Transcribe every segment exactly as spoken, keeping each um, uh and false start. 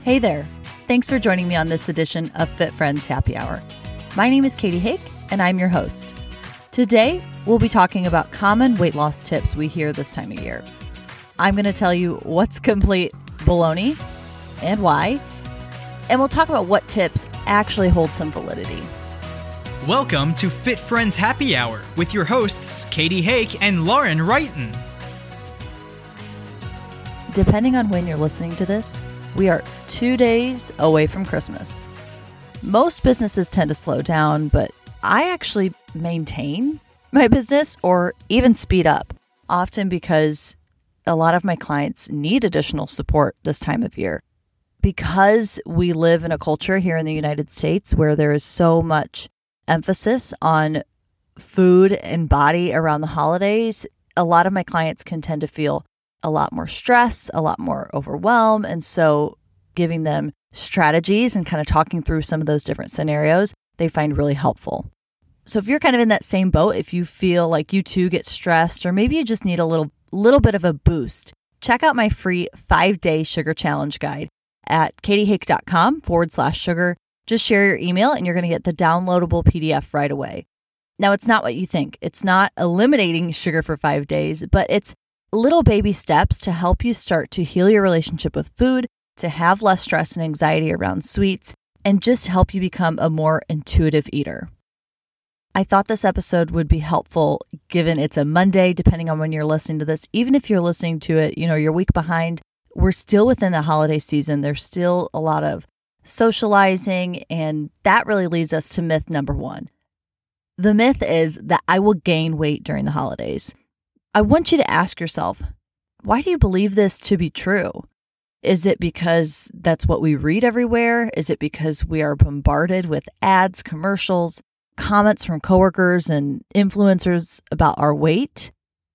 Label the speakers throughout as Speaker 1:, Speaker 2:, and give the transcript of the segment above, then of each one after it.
Speaker 1: Hey there. Thanks for joining me on this edition of Fit Friends Happy Hour. My name is Katie Hake, and I'm your host. Today, we'll be talking about common weight loss tips we hear this time of year. I'm going to tell you what's complete baloney and why, and we'll talk about what tips actually hold some validity.
Speaker 2: Welcome to Fit Friends Happy Hour with your hosts, Katie Hake and Lauren Wrighton.
Speaker 1: Depending on when you're listening to this, we are two days away from Christmas. Most businesses tend to slow down, but I actually maintain my business or even speed up, often because a lot of my clients need additional support this time of year. Because we live in a culture here in the United States where there is so much emphasis on food and body around the holidays, a lot of my clients can tend to feel a lot more stress, a lot more overwhelm. And so giving them strategies and kind of talking through some of those different scenarios, they find really helpful. So if you're kind of in that same boat, if you feel like you too get stressed, or maybe you just need a little, little bit of a boost, check out my free five-day sugar challenge guide at katiehake.com forward slash sugar. Just share your email and you're going to get the downloadable P D F right away. Now, it's not what you think. It's not eliminating sugar for five days, but it's little baby steps to help you start to heal your relationship with food, to have less stress and anxiety around sweets, and just help you become a more intuitive eater. I thought this episode would be helpful given it's a Monday, depending on when you're listening to this. Even if you're listening to it, you know, you're a week behind, we're still within the holiday season. There's still a lot of socializing, and that really leads us to myth number one. The myth is that I will gain weight during the holidays. I want you to ask yourself, why do you believe this to be true? Is it because that's what we read everywhere? Is it because we are bombarded with ads, commercials, comments from coworkers and influencers about our weight?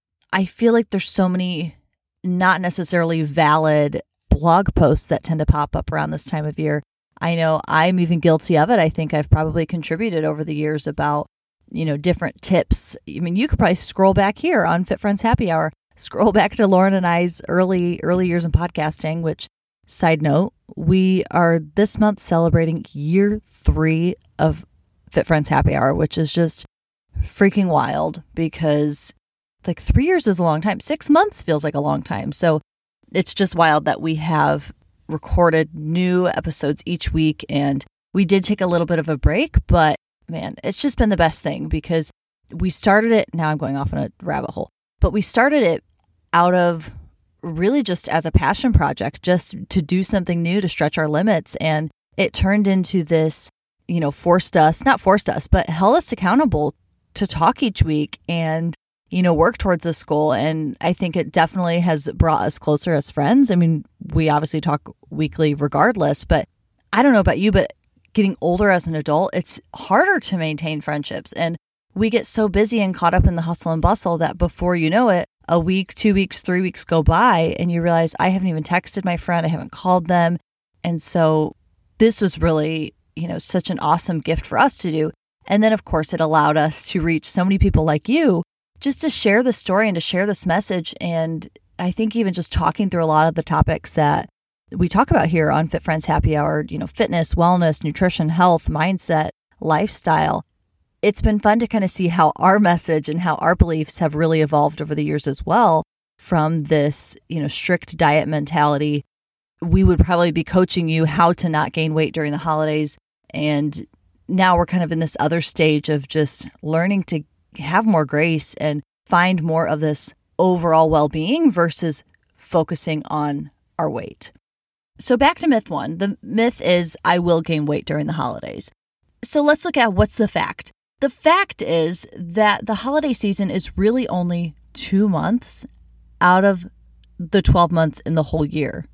Speaker 1: I feel like there's so many not necessarily valid blog posts that tend to pop up around this time of year. I know I'm even guilty of it. I think I've probably contributed over the years about, you know, different tips. I mean, you could probably scroll back here on Fit Friends Happy Hour, scroll back to Lauren and I's early, early years in podcasting, which, side note, we are this month celebrating year three of Fit Friends Happy Hour, which is just freaking wild because like three years is a long time. Six months feels like a long time. So it's just wild that we have recorded new episodes each week. And we did take a little bit of a break, but man, it's just been the best thing because we started it. Now I'm going off on a rabbit hole, but we started it out of really just as a passion project, just to do something new, to stretch our limits. And it turned into this, you know, forced us, not forced us, but held us accountable to talk each week and, you know, work towards this goal. And I think it definitely has brought us closer as friends. I mean, we obviously talk weekly regardless, but I don't know about you, but getting older as an adult, it's harder to maintain friendships. And we get so busy and caught up in the hustle and bustle that before you know it, a week, two weeks, three weeks go by and you realize I haven't even texted my friend. I haven't called them. And so this was really, you know, such an awesome gift for us to do. And then, of course, it allowed us to reach so many people like you just to share the story and to share this message. And I think even just talking through a lot of the topics that we talk about here on Fit Friends Happy Hour, you know, fitness, wellness, nutrition, health, mindset, lifestyle. It's been fun to kind of see how our message and how our beliefs have really evolved over the years as well from this, you know, strict diet mentality. We would probably be coaching you how to not gain weight during the holidays. And now we're kind of in this other stage of just learning to have more grace and find more of this overall well-being versus focusing on our weight. So back to myth one. The myth is I will gain weight during the holidays. So let's look at what's the fact. The fact is that the holiday season is really only two months out of the twelve months in the whole year.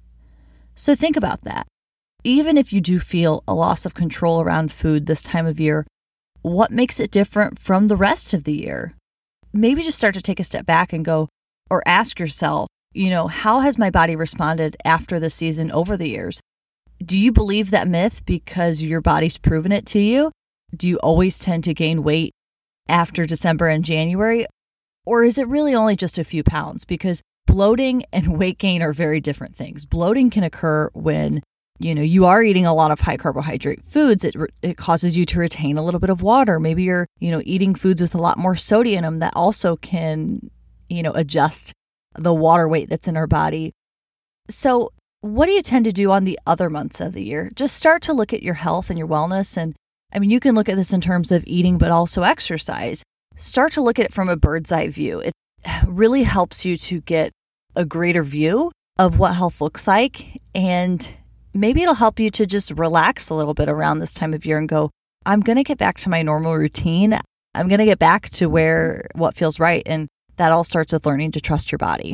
Speaker 1: So think about that. Even if you do feel a loss of control around food this time of year, what makes it different from the rest of the year? Maybe just start to take a step back and go, or ask yourself, you know, how has my body responded after the season over the years? Do you believe that myth because your body's proven it to you? Do you always tend to gain weight after December and January? Or is it really only just a few pounds? Because bloating and weight gain are very different things. Bloating can occur when you know, you are eating a lot of high carbohydrate foods, it it causes you to retain a little bit of water. Maybe you're, you know, eating foods with a lot more sodium in them that also can, you know, adjust the water weight that's in our body. So what do you tend to do on the other months of the year? Just start to look at your health and your wellness. And I mean, you can look at this in terms of eating, but also exercise. Start to look at it from a bird's eye view. It really helps you to get a greater view of what health looks like. And maybe it'll help you to just relax a little bit around this time of year and go, I'm going to get back to my normal routine. I'm going to get back to where what feels right. And that all starts with learning to trust your body.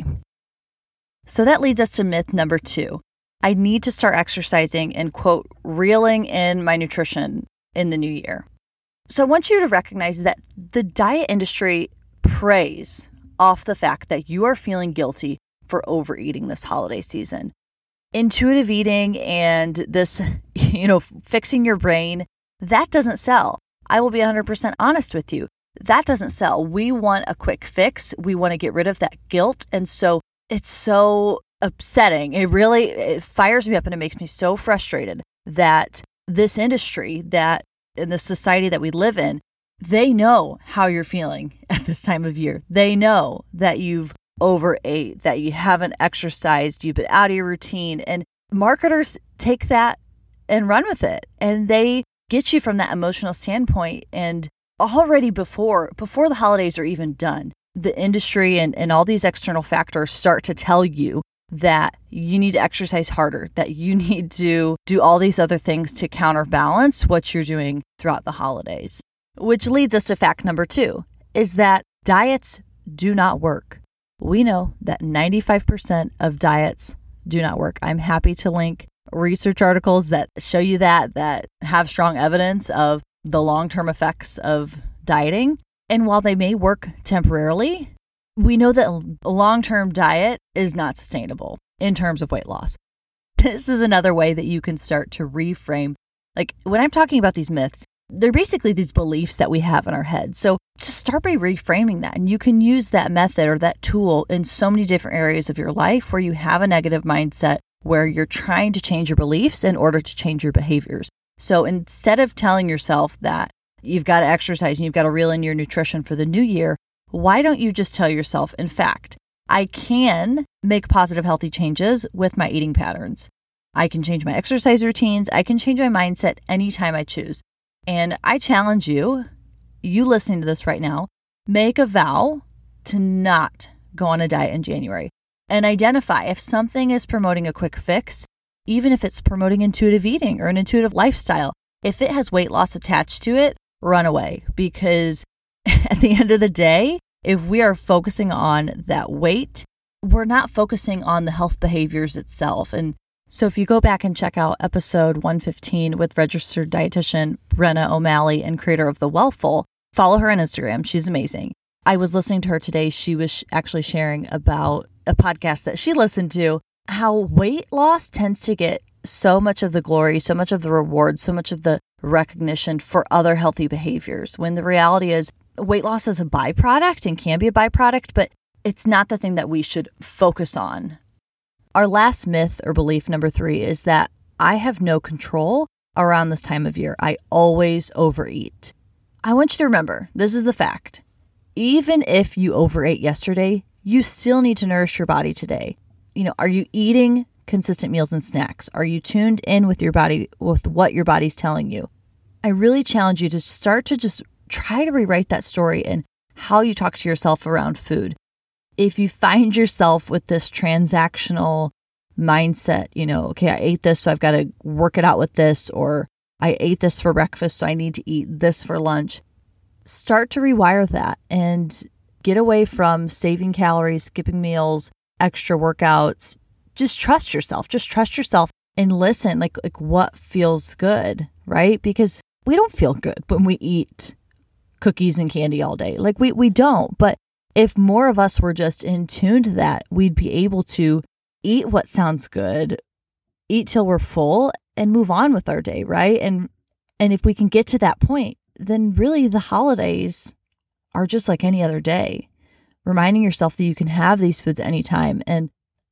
Speaker 1: So that leads us to myth number two. I need to start exercising and, quote, reeling in my nutrition in the new year. So I want you to recognize that the diet industry preys off the fact that you are feeling guilty for overeating this holiday season. Intuitive eating and this, you know, fixing your brain, that doesn't sell. I will be one hundred percent honest with you. That doesn't sell. We want a quick fix. We want to get rid of that guilt. And so it's so upsetting. It really it fires me up and it makes me so frustrated that this industry, that in the society that we live in, they know how you're feeling at this time of year. They know that you've overate, that you haven't exercised, you've been out of your routine. And marketers take that and run with it. And they get you from that emotional standpoint. And already before, before the holidays are even done, the industry and, and all these external factors start to tell you that you need to exercise harder, that you need to do all these other things to counterbalance what you're doing throughout the holidays. Which leads us to fact number two, is that diets do not work. We know that ninety-five percent of diets do not work. I'm happy to link research articles that show you that, that have strong evidence of the long-term effects of dieting. And while they may work temporarily, we know that a long-term diet is not sustainable in terms of weight loss. This is another way that you can start to reframe. Like when I'm talking about these myths, they're basically these beliefs that we have in our head. So just start by reframing that. And you can use that method or that tool in so many different areas of your life where you have a negative mindset, where you're trying to change your beliefs in order to change your behaviors. So instead of telling yourself that you've got to exercise and you've got to reel in your nutrition for the new year, why don't you just tell yourself, in fact, I can make positive, healthy changes with my eating patterns. I can change my exercise routines. I can change my mindset anytime I choose. And I challenge you, you listening to this right now, make a vow to not go on a diet in January and identify if something is promoting a quick fix, even if it's promoting intuitive eating or an intuitive lifestyle. If it has weight loss attached to it, run away, because at the end of the day, if we are focusing on that weight, we're not focusing on the health behaviors itself. And so if you go back and check out episode one fifteen with registered dietitian Brenna O'Malley and creator of The Wellful, follow her on Instagram. She's amazing. I was listening to her today. She was actually sharing about a podcast that she listened to, how weight loss tends to get so much of the glory, so much of the reward, so much of the recognition for other healthy behaviors, when the reality is weight loss is a byproduct and can be a byproduct, but it's not the thing that we should focus on. Our last myth or belief, number three, is that I have no control around this time of year. I always overeat. I want you to remember, this is the fact. Even if you overate yesterday, you still need to nourish your body today. You know, are you eating consistent meals and snacks? Are you tuned in with your body, with what your body's telling you? I really challenge you to start to just try to rewrite that story and how you talk to yourself around food. If you find yourself with this transactional mindset, you know, okay, I ate this, so I've got to work it out with this, or I ate this for breakfast, so I need to eat this for lunch. Start to rewire that and get away from saving calories, skipping meals, extra workouts. Just trust yourself. Just trust yourself and listen, like, like what feels good, right? Because we don't feel good when we eat cookies and candy all day. Like we, we don't. But if more of us were just in tune to that, we'd be able to eat what sounds good, eat till we're full, and move on with our day, right? And and if we can get to that point, then really the holidays are just like any other day. Reminding yourself that you can have these foods anytime. And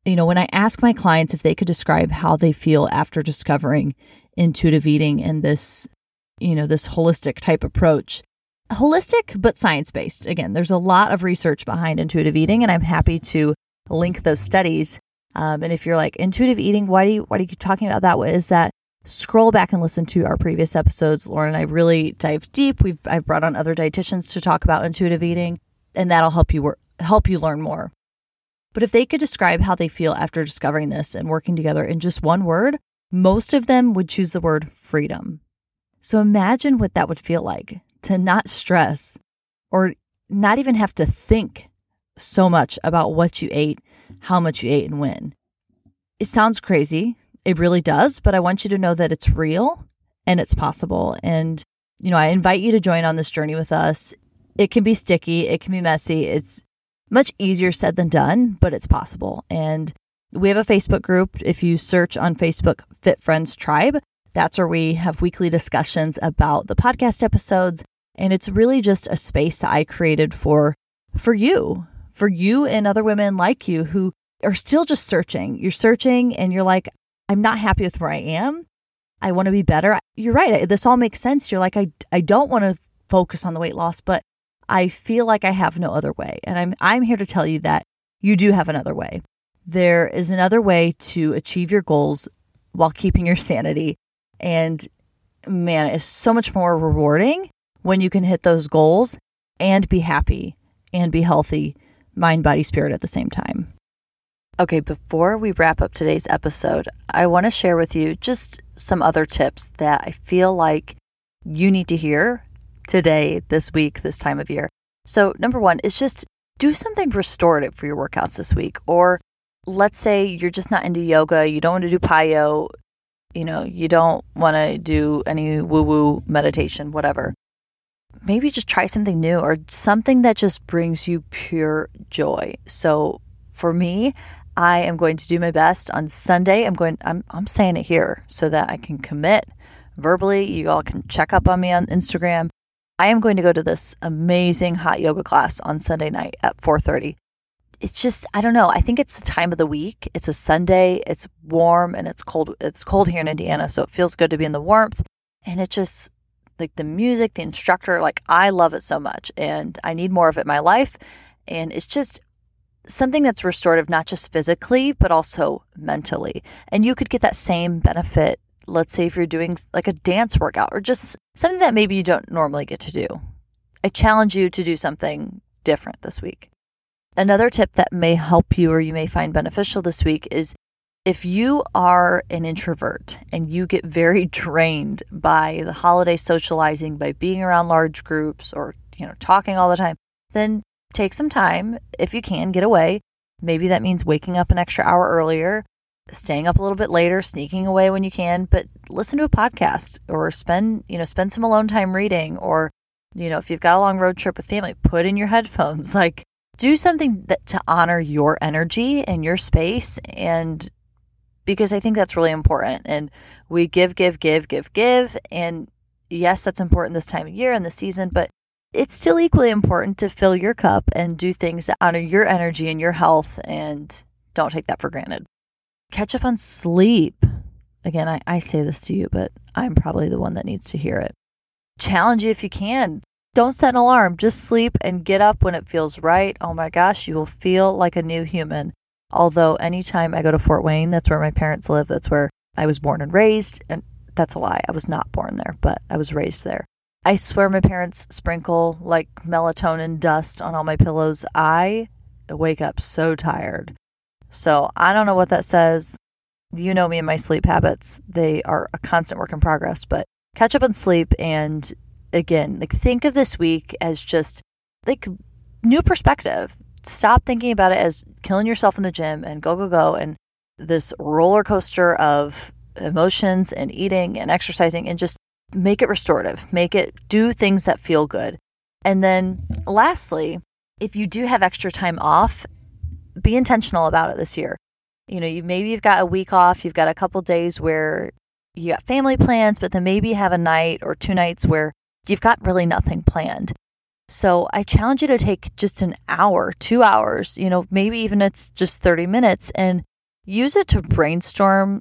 Speaker 1: You know, when I ask my clients if they could describe how they feel after discovering intuitive eating and this, you know, this holistic type approach, holistic but science-based. Again, there's a lot of research behind intuitive eating, and I'm happy to link those studies. Um, and if you're like, intuitive eating, why do you why do you keep talking about that? What is that? Scroll back and listen to our previous episodes. Lauren and I really dive deep. We've I've brought on other dietitians to talk about intuitive eating, and that'll help you work, help you learn more. But if they could describe how they feel after discovering this and working together in just one word, most of them would choose the word freedom. So imagine what that would feel like to not stress or not even have to think so much about what you ate, how much you ate, and when. It sounds crazy. It really does. But I want you to know that it's real and it's possible. And, you know, I invite you to join on this journey with us. It can be sticky. It can be messy. It's much easier said than done, but it's possible. And we have a Facebook group. If you search on Facebook, Fit Friends Tribe, that's where we have weekly discussions about the podcast episodes. And it's really just a space that I created for, for you, for you and other women like you who are still just searching. You're searching and you're like, I'm not happy with where I am. I want to be better. You're right. This all makes sense. You're like, I, I don't want to focus on the weight loss, but I feel like I have no other way. And I'm I'm here to tell you that you do have another way. There is another way to achieve your goals while keeping your sanity. And man, it's so much more rewarding when you can hit those goals and be happy and be healthy, mind, body, spirit at the same time. Okay, before we wrap up today's episode, I want to share with you just some other tips that I feel like you need to hear today, this week, this time of year. So number one is just do something restorative for your workouts this week. Or let's say you're just not into yoga, you don't want to do Payo, you know, you don't want to do any woo-woo meditation, whatever. Maybe just try something new or something that just brings you pure joy. So for me, I am going to do my best on Sunday. I'm going, I'm, I'm saying it here so that I can commit verbally. You all can check up on me on Instagram. I am going to go to this amazing hot yoga class on Sunday night at four thirty. It's just, I don't know. I think it's the time of the week. It's a Sunday. It's warm and it's cold. It's cold here in Indiana, so it feels good to be in the warmth. And it just, like the music, the instructor, like I love it so much and I need more of it in my life. And it's just something that's restorative, not just physically, but also mentally. And you could get that same benefit, let's say if you're doing like a dance workout or just something that maybe you don't normally get to do. I challenge you to do something different this week. Another tip that may help you or you may find beneficial this week is if you are an introvert and you get very drained by the holiday socializing, by being around large groups or, you know, talking all the time, then take some time. If you can, get away. Maybe that means waking up an extra hour earlier, staying up a little bit later, sneaking away when you can, but listen to a podcast or spend, you know, spend some alone time reading, or, you know, if you've got a long road trip with family, put in your headphones, like do something that to honor your energy and your space. And because I think that's really important. And we give, give, give, give, give. And yes, that's important this time of year and the season, but it's still equally important to fill your cup and do things that honor your energy and your health, and don't take that for granted. Catch up on sleep. Again, I, I say this to you, but I'm probably the one that needs to hear it. Challenge you if you can. Don't set an alarm. Just sleep and get up when it feels right. Oh my gosh, you will feel like a new human. Although anytime I go to Fort Wayne, that's where my parents live. That's where I was born and raised. And that's a lie. I was not born there, but I was raised there. I swear my parents sprinkle like melatonin dust on all my pillows. I wake up so tired. So I don't know what that says. You know me and my sleep habits. They are a constant work in progress, but catch up on sleep. And again, like think of this week as just like new perspective. Stop thinking about it as killing yourself in the gym and go, go, go. And this roller coaster of emotions and eating and exercising, and just make it restorative. Make it do things that feel good. And then lastly, if you do have extra time off, be intentional about it this year. You know, you maybe you've got a week off, you've got a couple days where you got family plans, but then maybe you have a night or two nights where you've got really nothing planned. So I challenge you to take just an hour, two hours, you know, maybe even it's just thirty minutes, and use it to brainstorm,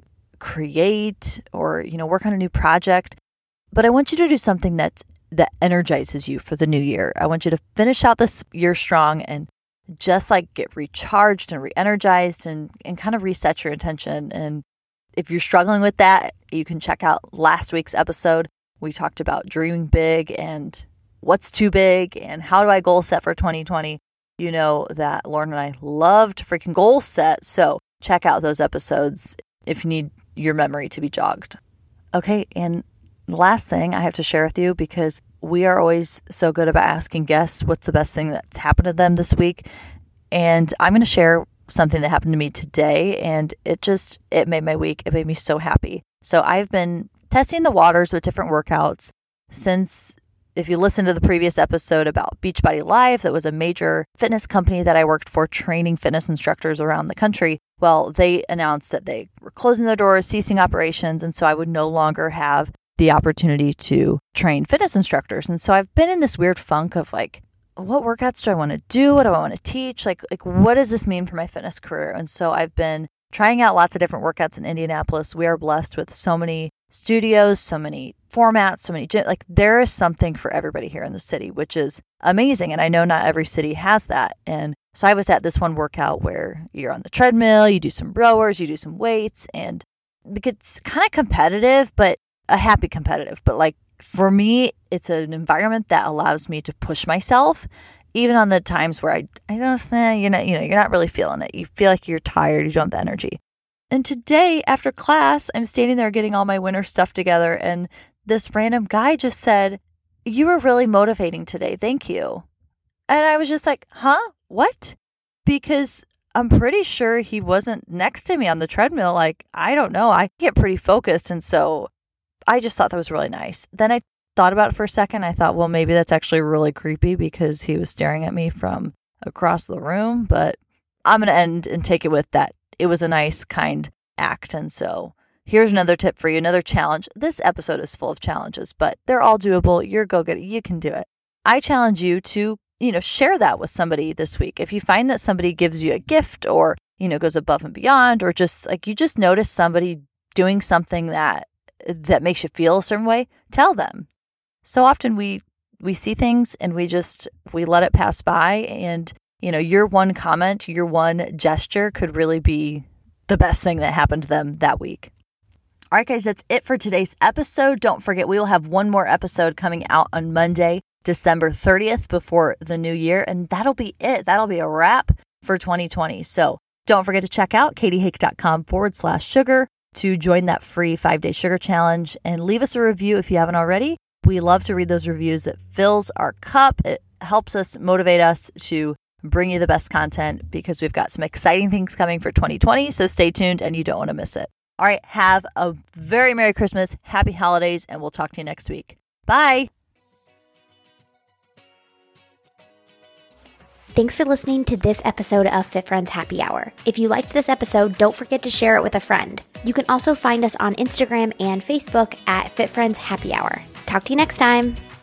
Speaker 1: create, or, you know, work on a new project. But I want you to do something that's, that energizes you for the new year. I want you to finish out this year strong and just like get recharged and re-energized and, and kind of reset your intention. And if you're struggling with that, you can check out last week's episode. We talked about dreaming big and what's too big and how do I goal set for twenty twenty. You know that Lauren and I love to freaking goal set. So check out those episodes if you need your memory to be jogged. Okay, and the last thing I have to share with you, because we are always so good about asking guests what's the best thing that's happened to them this week. And I'm going to share something that happened to me today, and it just, it made my week. It made me so happy. So I've been testing the waters with different workouts since, if you listen to the previous episode about Beachbody Live, that was a major fitness company that I worked for training fitness instructors around the country. Well, they announced that they were closing their doors, ceasing operations, and so I would no longer have the opportunity to train fitness instructors. And so I've been in this weird funk of like, what workouts do I want to do? What do I want to teach? Like, like what does this mean for my fitness career? And so I've been trying out lots of different workouts in Indianapolis. We are blessed with so many studios, so many formats, so many gyms. Like there is something for everybody here in the city, which is amazing. And I know not every city has that. And so I was at this one workout where you're on the treadmill, you do some rowers, you do some weights, and it's kind of competitive, but a happy competitive. But like for me, it's an environment that allows me to push myself, even on the times where I, I don't know, you're not, you know, you're not really feeling it. You feel like you're tired, you don't have the energy. And today after class, I'm standing there getting all my winter stuff together, and this random guy just said, "You were really motivating today. Thank you." And I was just like, huh? What? Because I'm pretty sure he wasn't next to me on the treadmill. Like, I don't know. I get pretty focused. And so I just thought that was really nice. Then I thought about it for a second. I thought, well, maybe that's actually really creepy because he was staring at me from across the room. But I'm going to end and take it with that. It was a nice, kind act. And so here's another tip for you, another challenge. This episode is full of challenges, but they're all doable. You're go-getter. You can do it. I challenge you to, you know, share that with somebody this week. If you find that somebody gives you a gift or, you know, goes above and beyond, or just like you just notice somebody doing something that that makes you feel a certain way, tell them. So often we we see things and we just we let it pass by, and you know, your one comment, your one gesture could really be the best thing that happened to them that week. All right, guys, that's it for today's episode. Don't forget, we will have one more episode coming out on Monday, December thirtieth, before the new year. And that'll be it. That'll be a wrap for twenty twenty. So don't forget to check out katiehake.com forward slash sugar to join that free five-day sugar challenge, and leave us a review if you haven't already. We love to read those reviews. It fills our cup. It helps us motivate us to bring you the best content because we've got some exciting things coming for twenty twenty. So stay tuned and you don't want to miss it. All right. Have a very Merry Christmas, Happy Holidays, and we'll talk to you next week. Bye.
Speaker 3: Thanks for listening to this episode of Fit Friends Happy Hour. If you liked this episode, don't forget to share it with a friend. You can also find us on Instagram and Facebook at Fit Friends Happy Hour. Talk to you next time.